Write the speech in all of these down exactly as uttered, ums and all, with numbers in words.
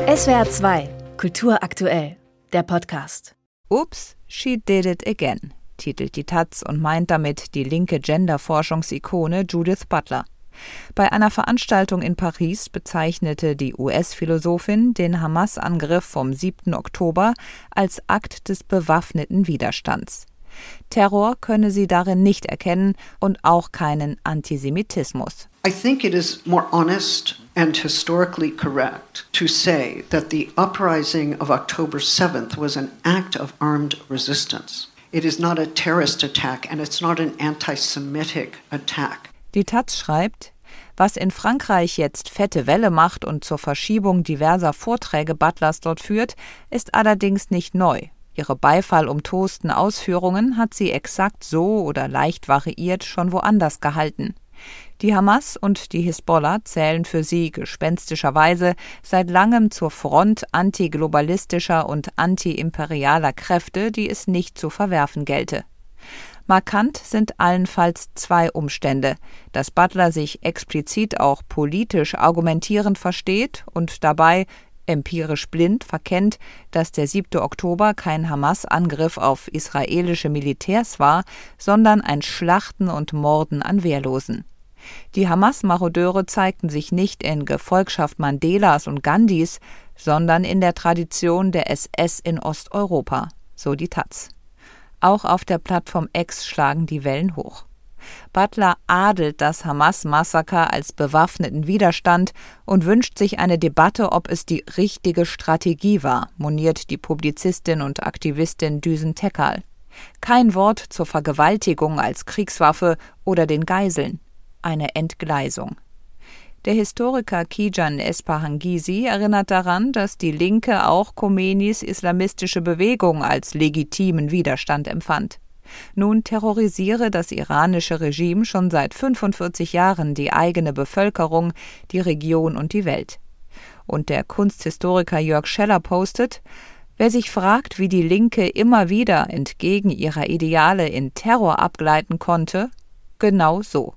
S W R zwei, Kultur aktuell, der Podcast. Oops, she did it again, titelt die Taz und meint damit die linke Gender-Forschungsikone Judith Butler. Bei einer Veranstaltung in Paris bezeichnete die U S-Philosophin den Hamas-Angriff vom siebten Oktober als Akt des bewaffneten Widerstands. Terror könne sie darin nicht erkennen und auch keinen Antisemitismus. I think it is more honest and historically correct to say that the uprising of October seventh was an act of armed resistance. It is not a terrorist attack and it's not an anti-Semitic attack. Die Taz schreibt, was in Frankreich jetzt fette Welle macht und zur Verschiebung diverser Vorträge Butlers dort führt, ist allerdings nicht neu. Ihre beifallumtosten Ausführungen hat sie exakt so oder leicht variiert schon woanders gehalten. Die Hamas und die Hisbollah zählen für sie gespenstischerweise seit langem zur Front antiglobalistischer und antiimperialer Kräfte, die es nicht zu verwerfen gelte. Markant sind allenfalls zwei Umstände, dass Butler sich explizit auch politisch argumentierend versteht und dabei empirisch blind verkennt, dass der siebte Oktober kein Hamas-Angriff auf israelische Militärs war, sondern ein Schlachten und Morden an Wehrlosen. Die Hamas-Marodeure zeigten sich nicht in Gefolgschaft Mandelas und Gandhis, sondern in der Tradition der S S in Osteuropa, so die Taz. Auch auf der Plattform X schlagen die Wellen hoch. Butler adelt das Hamas-Massaker als bewaffneten Widerstand und wünscht sich eine Debatte, ob es die richtige Strategie war, moniert die Publizistin und Aktivistin Düsen Tekkal. Kein Wort zur Vergewaltigung als Kriegswaffe oder den Geiseln. Eine Entgleisung. Der Historiker Kijan Espahangisi erinnert daran, dass die Linke auch Khomeinis islamistische Bewegung als legitimen Widerstand empfand. Nun terrorisiere das iranische Regime schon seit fünfundvierzig Jahren die eigene Bevölkerung, die Region und die Welt. Und der Kunsthistoriker Jörg Scheller postet, wer sich fragt, wie die Linke immer wieder entgegen ihrer Ideale in Terror abgleiten konnte, genau so.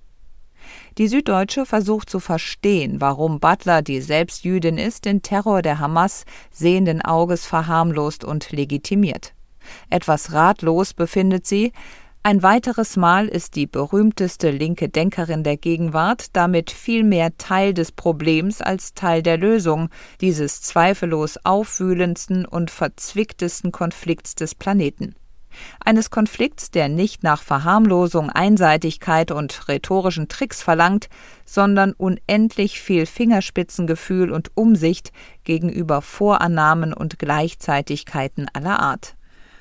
Die Süddeutsche versucht zu verstehen, warum Butler, die selbst Jüdin ist, den Terror der Hamas sehenden Auges verharmlost und legitimiert. Etwas ratlos befindet sie, ein weiteres Mal ist die berühmteste linke Denkerin der Gegenwart damit vielmehr Teil des Problems als Teil der Lösung dieses zweifellos aufwühlendsten und verzwicktesten Konflikts des Planeten. Eines Konflikts, der nicht nach Verharmlosung, Einseitigkeit und rhetorischen Tricks verlangt, sondern unendlich viel Fingerspitzengefühl und Umsicht gegenüber Vorannahmen und Gleichzeitigkeiten aller Art.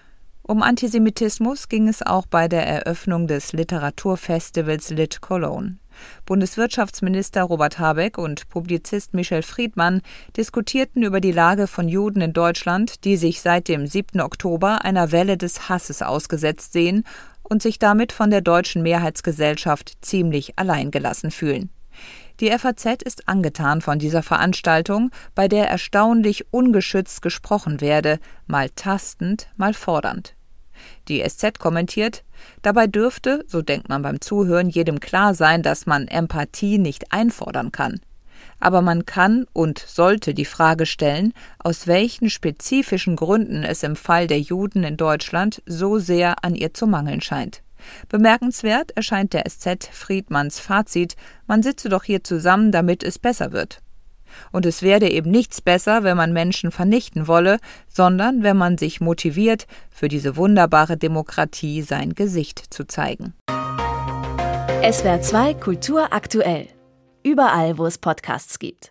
Um Antisemitismus ging es auch bei der Eröffnung des Literaturfestivals Lit Cologne. Bundeswirtschaftsminister Robert Habeck und Publizist Michel Friedmann diskutierten über die Lage von Juden in Deutschland, die sich seit dem siebten Oktober einer Welle des Hasses ausgesetzt sehen und sich damit von der deutschen Mehrheitsgesellschaft ziemlich alleingelassen fühlen. Die F A Z ist angetan von dieser Veranstaltung, bei der erstaunlich ungeschützt gesprochen werde, mal tastend, mal fordernd. Die S Z kommentiert, dabei dürfte, so denkt man beim Zuhören, jedem klar sein, dass man Empathie nicht einfordern kann. Aber man kann und sollte die Frage stellen, aus welchen spezifischen Gründen es im Fall der Juden in Deutschland so sehr an ihr zu mangeln scheint. Bemerkenswert erscheint der S Z Friedmanns Fazit, man sitze doch hier zusammen, damit es besser wird. Und es werde eben nichts besser, wenn man Menschen vernichten wolle, sondern wenn man sich motiviert, für diese wunderbare Demokratie sein Gesicht zu zeigen. S W R zwei Kultur aktuell. Überall, wo es Podcasts gibt.